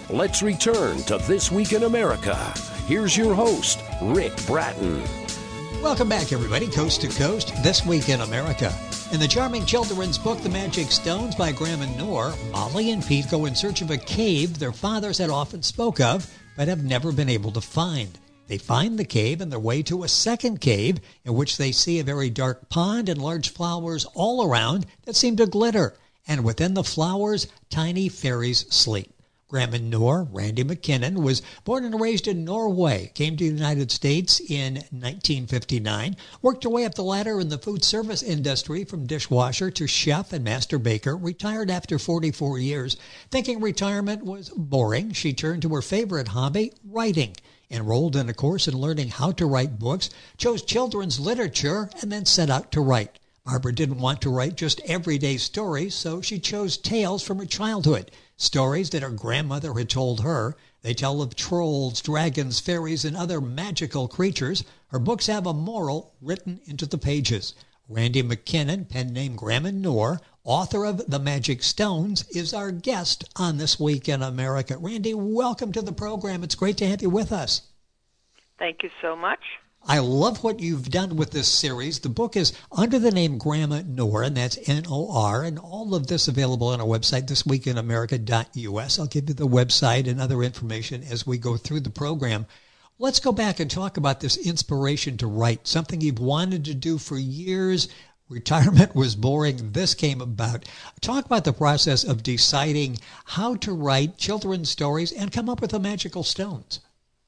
Let's return to This Week in America. Here's your host, Rick Bratton. Welcome back, everybody, coast to coast, This Week in America. In the charming children's book, The Magic Stones by Graham and Noor, Molly and Pete go in search of a cave their fathers had often spoke of, but have never been able to find. They find the cave on their way to a second cave, in which they see a very dark pond and large flowers all around that seem to glitter. And within the flowers, tiny fairies sleep. Graham and Noor, Randy McKinnon, was born and raised in Norway, came to the United States in 1959, worked her way up the ladder in the food service industry from dishwasher to chef and master baker, retired after 44 years. Thinking retirement was boring, she turned to her favorite hobby, writing. Enrolled in a course in learning how to write books, chose children's literature, and then set out to write. Barbara didn't want to write just everyday stories, so she chose tales from her childhood. Stories that her grandmother had told her. They tell of trolls, dragons, fairies, and other magical creatures. Her books have a moral written into the pages. Randy McKinnon, pen name Graham and Noor, author of The Magic Stones, is our guest on This Week in America. Randy, welcome to the program. It's great to have you with us. Thank you so much. I love what you've done with this series. The book is under the name Graham and Noor, and that's N-O-R, and all of this available on our website, thisweekinamerica.us. I'll give you the website and other information as we go through the program. Let's go back and talk about this inspiration to write, something you've wanted to do for years. Retirement was boring. This came about. Talk about the process of deciding how to write children's stories and come up with the magical stones.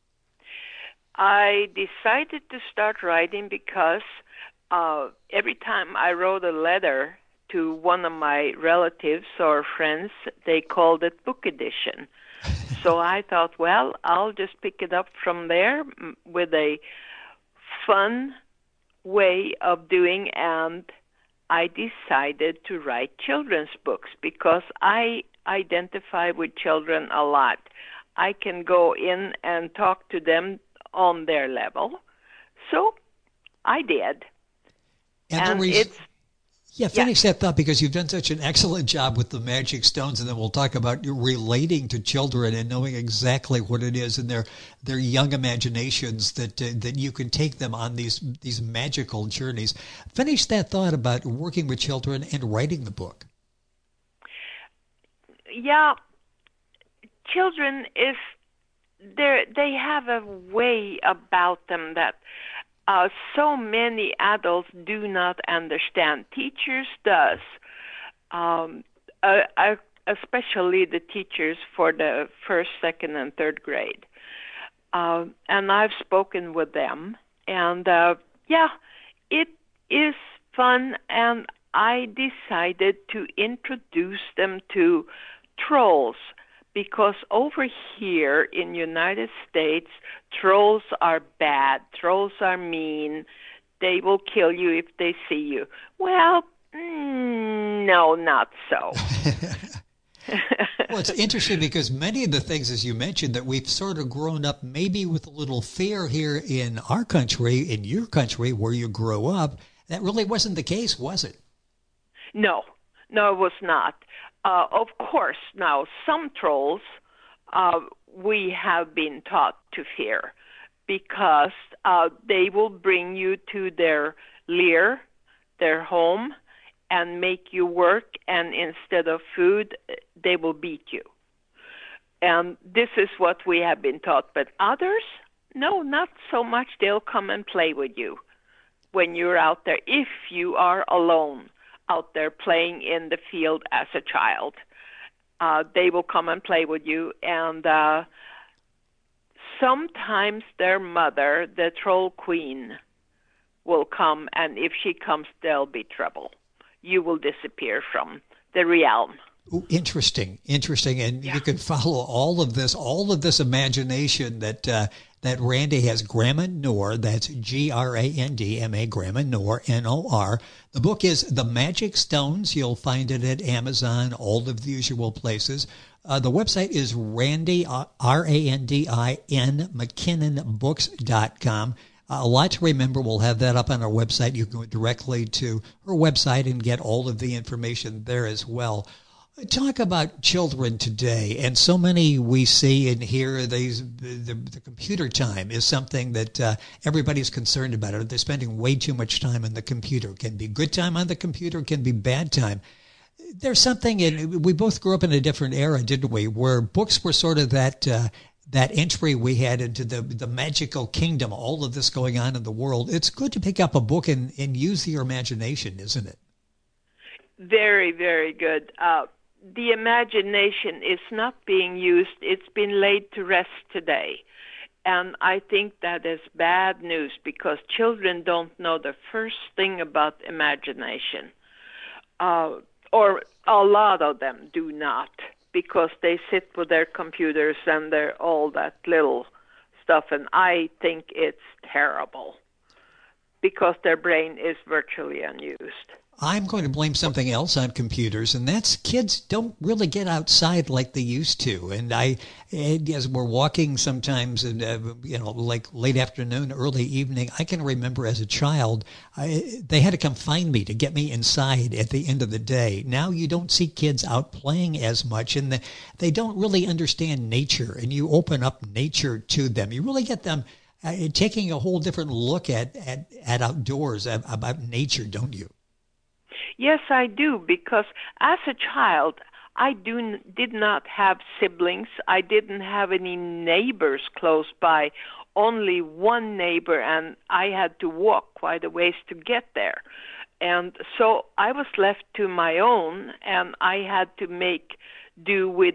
I decided to start writing because every time I wrote a letter to one of my relatives or friends, they called it book edition. So I thought, well, I'll just pick it up from there with a fun way of doing, and I decided to write children's books because I identify with children a lot. I can go in and talk to them on their level. So I did. And finish that thought, because you've done such an excellent job with the Magic Stones, and then we'll talk about you relating to children and knowing exactly what it is in their young imaginations that you can take them on these magical journeys. Finish that thought about working with children and writing the book. Yeah, children they have a way about them that so many adults do not understand. Teachers does, especially the teachers for the first, second, and third grade. And I've spoken with them, and it is fun, and I decided to introduce them to trolls. Because over here in United States, trolls are bad. Trolls are mean. They will kill you if they see you. Well, no, not so. Well, it's interesting because many of the things, as you mentioned, that we've sort of grown up maybe with a little fear here in our country, in your country where you grew up, that really wasn't the case, was it? No, it was not. Of course, now some trolls we have been taught to fear because they will bring you to their lair, their home, and make you work, and instead of food, they will beat you. And this is what we have been taught. But others, no, not so much. They'll come and play with you when you're out there, if you are alone out there playing in the field as a child. They will come and play with you, and sometimes their mother, the troll queen, will come, and if she comes, there'll be trouble. You will disappear from the realm. Ooh, interesting. And you can follow all of this imagination that Randy has. Graham and Noor, that's Grandma, Graham and Noor, N-O-R. The book is The Magic Stones. You'll find it at Amazon, all of the usual places. The website is Randy, R-A-N-D-I-N, McKinnonbooks.com. A lot to remember. We'll have that up on our website. You can go directly to her website and get all of the information there as well. Talk about children today, and so many we see and hear. The computer time is something that everybody's concerned about. They're spending way too much time on the computer. It can be good time on the computer, it can be bad time. There's something we both grew up in a different era, didn't we? Where books were sort of that entry we had into the magical kingdom. All of this going on in the world. It's good to pick up a book and use your imagination, isn't it? Very, very good. The imagination is not being used. It's been laid to rest today. And I think that is bad news because children don't know the first thing about imagination. Or a lot of them do not, because they sit with their computers and they're all that little stuff. And I think it's terrible because their brain is virtually unused. I'm going to blame something else on computers, and that's kids don't really get outside like they used to. And as we're walking sometimes, and like late afternoon, early evening, I can remember as a child, they had to come find me to get me inside at the end of the day. Now you don't see kids out playing as much, and they don't really understand nature. And you open up nature to them. You really get them taking a whole different look at outdoors, about nature, don't you? Yes, I do, because as a child, I did not have siblings. I didn't have any neighbors close by, only one neighbor, and I had to walk quite a ways to get there. And so I was left to my own, and I had to make do with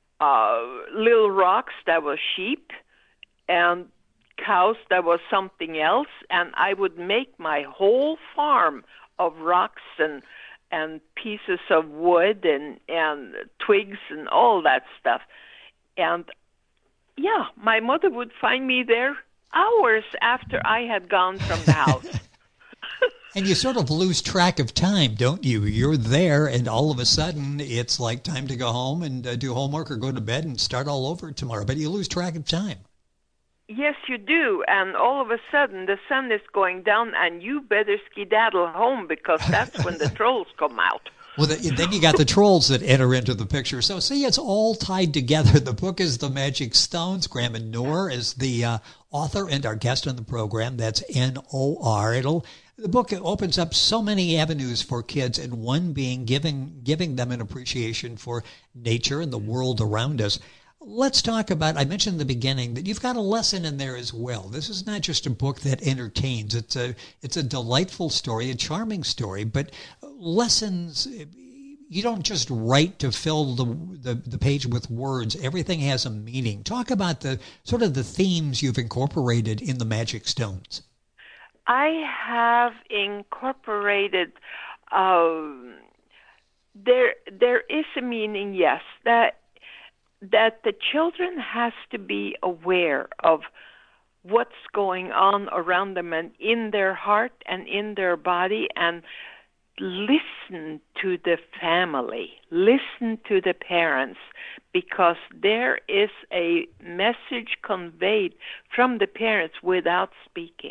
little rocks that were sheep and cows that was something else, and I would make my whole farm of rocks and pieces of wood and twigs and all that stuff. And yeah, my mother would find me there hours after I had gone from the house. And you sort of lose track of time, don't you? You're there, and all of a sudden it's like time to go home and do homework or go to bed and start all over tomorrow. But you lose track of time. Yes, you do, and all of a sudden the sun is going down, and you better skedaddle home because that's when the trolls come out. Well, then you got the trolls that enter into the picture. So, see, it's all tied together. The book is The Magic Stones. Graham Noor is the author and our guest on the program. That's N-O-R. The book opens up so many avenues for kids, and one being giving them an appreciation for nature and the world around us. Let's talk about, I mentioned in the beginning that you've got a lesson in there as well. This is not just a book that entertains. It's a delightful story, a charming story, but lessons, you don't just write to fill the page with words. Everything has a meaning. Talk about the sort of the themes you've incorporated in The Magic Stones. I have incorporated, there is a meaning, yes, that the children has to be aware of what's going on around them and in their heart and in their body, and listen to the family, listen to the parents, because there is a message conveyed from the parents without speaking.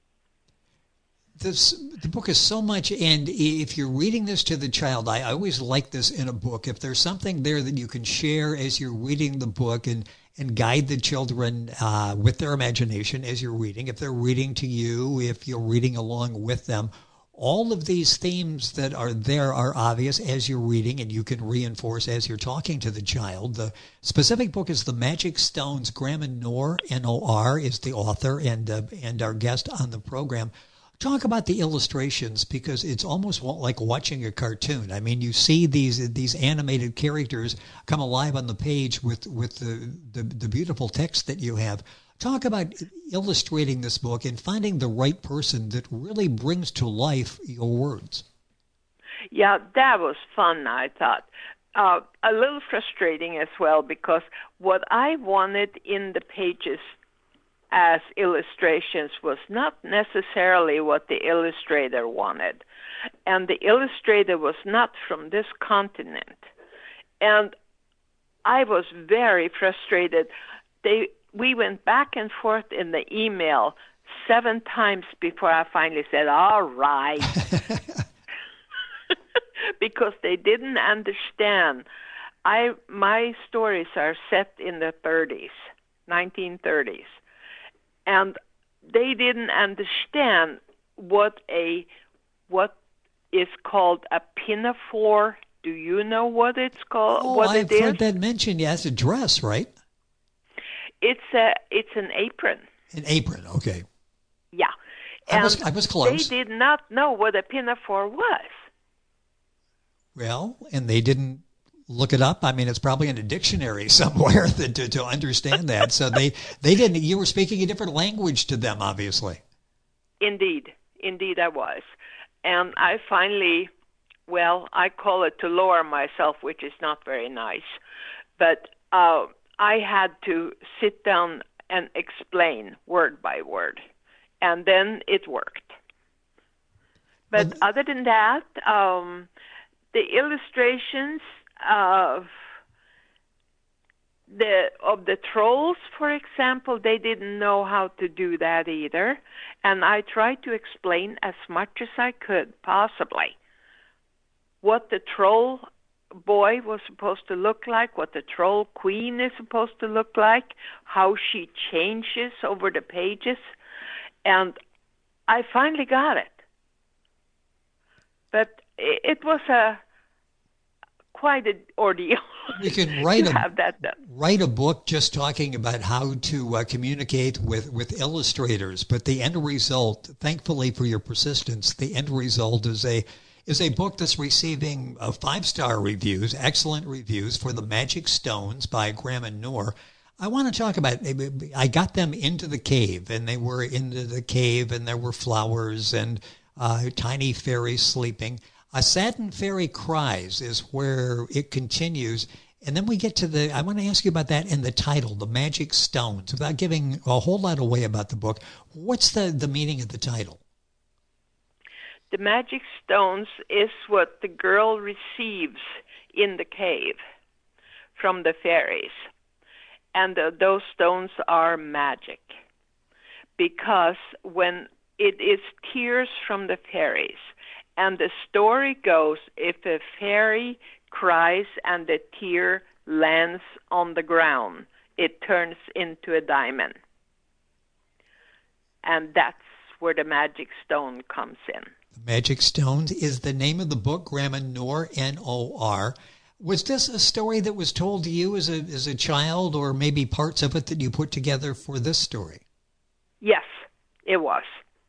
The book is so much, and if you're reading this to the child, I always like this in a book. If there's something there that you can share as you're reading the book and guide the children with their imagination as you're reading, if they're reading to you, if you're reading along with them, all of these themes that are there are obvious as you're reading, and you can reinforce as you're talking to the child. The specific book is The Magic Stones. Graham Noor, N-O-R, is the author and our guest on the program. Talk about the illustrations, because it's almost like watching a cartoon. I mean, you see these animated characters come alive on the page with the beautiful text that you have. Talk about illustrating this book and finding the right person that really brings to life your words. Yeah, that was fun, I thought. A little frustrating as well, because what I wanted in the pages as illustrations was not necessarily what the illustrator wanted. And the illustrator was not from this continent. And I was very frustrated. We went back and forth in the email 7 times before I finally said, all right. because they didn't understand. My stories are set in the 30s, 1930s, and they didn't understand what is called a pinafore. Do you know what it's called? Oh, what I've it heard is? that mentioned. Yeah, it's a dress, right? It's an apron. An apron, okay. Yeah. I was close. They did not know what a pinafore was. Well, and they didn't look it up. I mean, it's probably in a dictionary somewhere to understand that. So they didn't. You were speaking a different language to them, obviously. Indeed I was. And I finally, I call it to lower myself, which is not very nice. But I had to sit down and explain word by word. And then it worked. But other than that, the illustrations of the trolls, for example, they didn't know how to do that either. And I tried to explain as much as I could, possibly, what the troll boy was supposed to look like, what the troll queen is supposed to look like, how she changes over the pages. And I finally got it. But it was quite an ordeal. We can write write a book just talking about how to communicate with illustrators. But the end result, thankfully for your persistence, the end result is a book that's receiving 5-star reviews, excellent reviews, for The Magic Stones by Graham and Noor. I want to talk about, I got them into the cave, and they were into the cave, and there were flowers and tiny fairies sleeping. A Satin Fairy Cries is where it continues. And then we get to I want to ask you about that and the title, The Magic Stones. Without giving a whole lot away about the book, what's the meaning of the title? The Magic Stones is what the girl receives in the cave from the fairies. And those stones are magic, because when it is tears from the fairies, and the story goes, if a fairy cries and the tear lands on the ground, it turns into a diamond. And that's where the magic stone comes in. The Magic Stones is the name of the book, Graham and Noor, N-O-R. Was this a story that was told to you as a child, or maybe parts of it that you put together for this story? Yes, it was.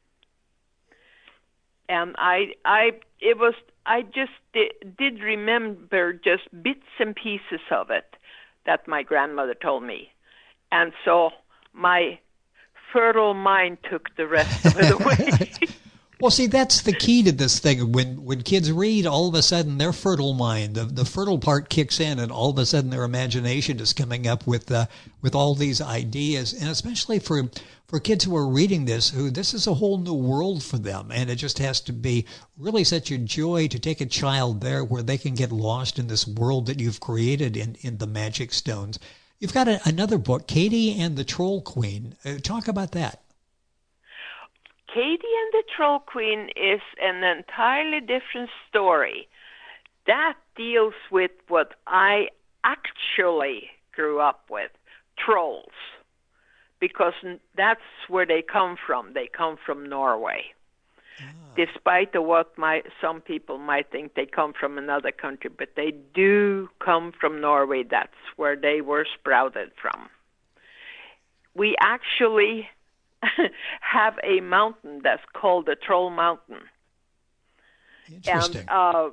And I just did remember just bits and pieces of it that my grandmother told me. And so my fertile mind took the rest of it away. Well, see, that's the key to this thing. When kids read, all of a sudden their fertile mind, the fertile part kicks in, and all of a sudden their imagination is coming up with all these ideas. And especially for kids who are reading this is a whole new world for them. And it just has to be really such a joy to take a child there where they can get lost in this world that you've created in the Magic Stones. You've got another book, Katie and the Troll Queen. Talk about that. Katie and the Troll Queen is an entirely different story. That deals with what I actually grew up with, trolls, because that's where they come from. They come from Norway. Despite what some people might think they come from another country, but they do come from Norway. That's where they were sprouted from. We actually have a mountain that's called the Troll Mountain. Interesting. And,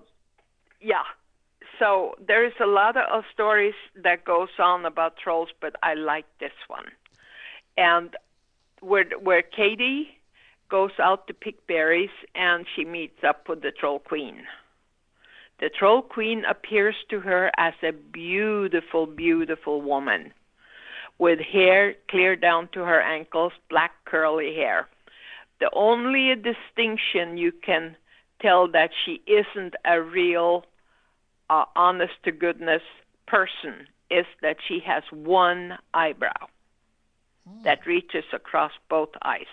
so there is a lot of stories that goes on about trolls, but I like this one. And where Katie goes out to pick berries, and she meets up with the Troll Queen. The Troll Queen appears to her as a beautiful, beautiful woman, with hair clear down to her ankles, black curly hair. The only distinction you can tell that she isn't a real honest-to-goodness person is that she has one eyebrow that reaches across both eyes.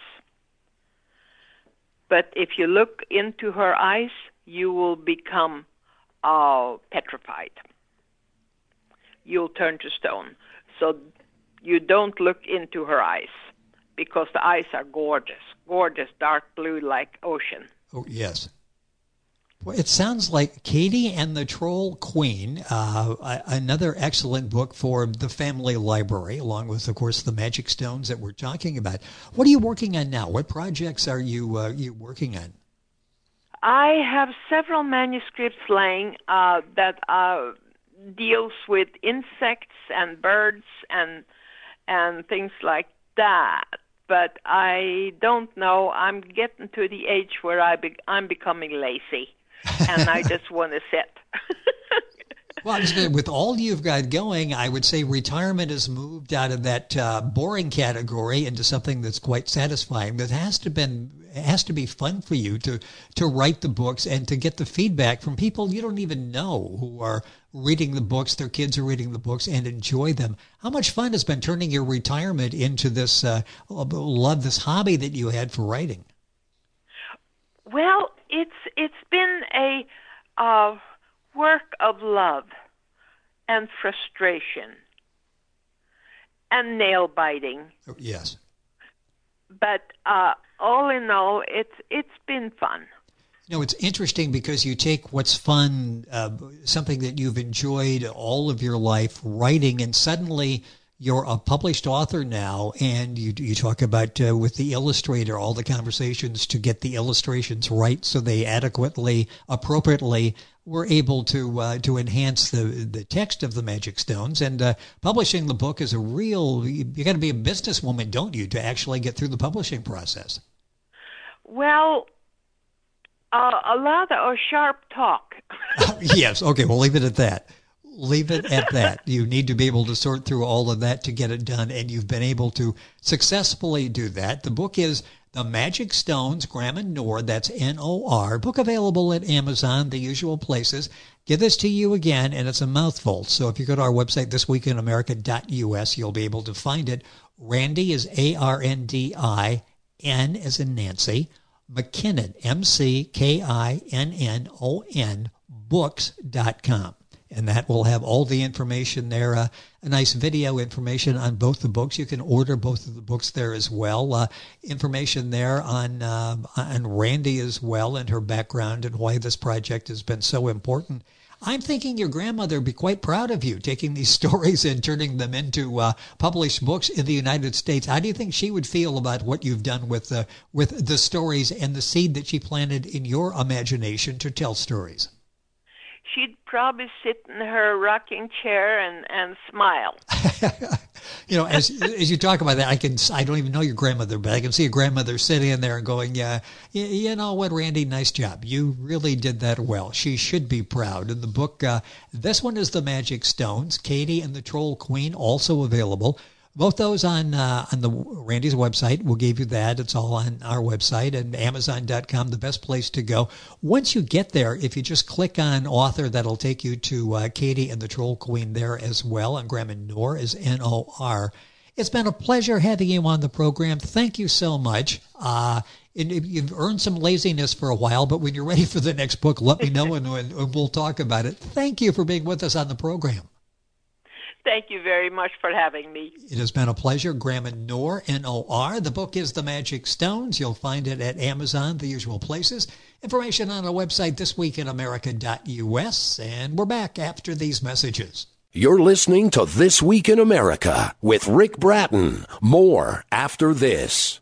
But if you look into her eyes, you will become petrified. You'll turn to stone. So you don't look into her eyes, because the eyes are gorgeous, gorgeous, dark blue like ocean. Oh, yes. Well, it sounds like Katie and the Troll Queen, another excellent book for the family library, along with, of course, the Magic Stones that we're talking about. What are you working on now? What projects are you working on? I have several manuscripts laying that deals with insects and birds and things like that. But I don't know. I'm getting to the age where I'm becoming lazy, and I just want to sit. Well, with all you've got going, I would say retirement has moved out of that boring category into something that's quite satisfying. That has to be fun for you to write the books and to get the feedback from people you don't even know who are reading the books. Their kids are reading the books and enjoy them. How much fun has been turning your retirement into this this hobby that you had for writing? Well, it's been a work of love and frustration and nail biting. Oh, yes. But all in all, it's been fun. You know, it's interesting because you take what's fun, something that you've enjoyed all of your life writing, and suddenly you're a published author now, and you talk about with the illustrator, all the conversations to get the illustrations right so they adequately, appropriately were able to enhance the text of the Magic Stones. And publishing the book is you got to be a businesswoman, don't you, to actually get through the publishing process? Well, a lot of sharp talk. Yes. Okay. We'll leave it at that. Leave it at that. You need to be able to sort through all of that to get it done, and you've been able to successfully do that. The book is The Magic Stones, Graham and Noor, that's N-O-R. Book available at Amazon, the usual places. Give this to you again, and it's a mouthful. So if you go to our website, thisweekinamerica.us, you'll be able to find it. Randy is A-R-N-D-I, N as in Nancy, McKinnon, M-C-K-I-N-N-O-N, books.com. And that will have all the information there, a nice video information on both the books. You can order both of the books there as well. Information there on Randy as well and her background and why this project has been so important. I'm thinking your grandmother would be quite proud of you taking these stories and turning them into published books in the United States. How do you think she would feel about what you've done with the stories and the seed that she planted in your imagination to tell stories? She'd probably sit in her rocking chair and smile. You know, as you talk about that, I don't even know your grandmother, but I can see a grandmother sitting in there and going, yeah, you know what, Randy, nice job. You really did that well. She should be proud. In the book, this one is The Magic Stones, Katie and the Troll Queen, also available. Both those on the Randy's website. We'll give you that. It's all on our website, and Amazon.com, the best place to go. Once you get there, if you just click on author, that'll take you to Katie and the Troll Queen there as well. And Graham and Noor is N-O-R. It's been a pleasure having you on the program. Thank you so much. You've earned some laziness for a while, but when you're ready for the next book, let me know and we'll talk about it. Thank you for being with us on the program. Thank you very much for having me. It has been a pleasure. Graham and Noor, N-O-R. The book is The Magic Stones. You'll find it at Amazon, the usual places. Information on our website, thisweekinamerica.us. And we're back after these messages. You're listening to This Week in America with Rick Bratton. More after this.